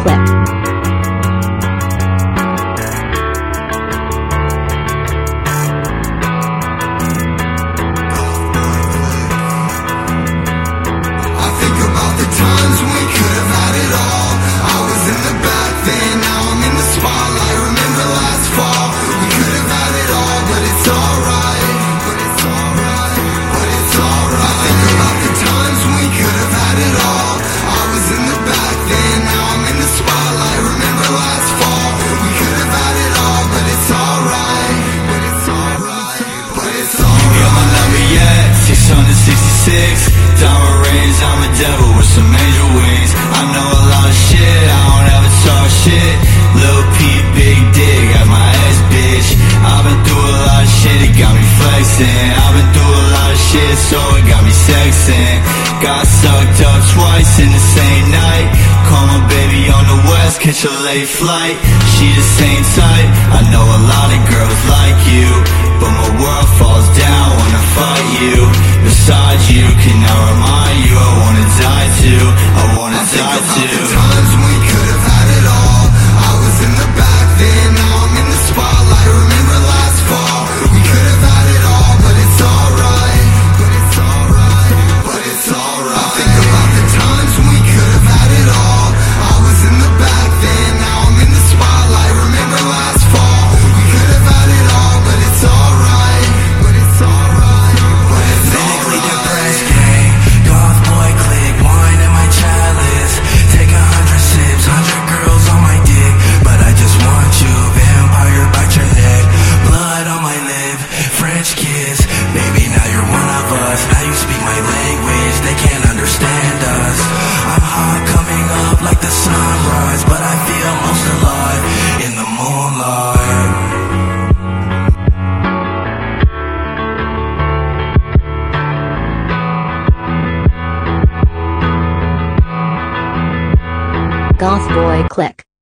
Click. Diamond rings, I'm a devil with some angel wings. I know a lot of shit, I don't ever talk shit. Lil P, big dick, got my ass bitch. I've been through a lot of shit, it got me flexing. I've been through a lot of shit, so it got me sexing. Got sucked up twice in the same night. Call my baby on the west, catch a late flight. She the same type, I know a lot of girls like you, but my world falls down when I fight you. Beside you, can I remind you I wanna die too, I wanna die too. The times we could have had it all. I was in the back then, now I'm in the spotlight. Remember last fall, we could have had it all, but it's alright. But it's alright, but it's alright. I think about the times we could have had it all. I was in the back then, now I'm in the spotlight. Remember last fall, we could have had it all, but it's alright. But it's alright, but it's alright. Depressed gang, goth boy click, wine in my chalice. Take 100 sips, 100 girls on my dick, but I just want you. Vampire bite your neck, blood on my lip, French kiss. Baby, now you're one of us. Now you speak my language, they can't understand us. I'm hot coming up like the sunrise, but I feel most alive in the moonlight. Goth Boy Click.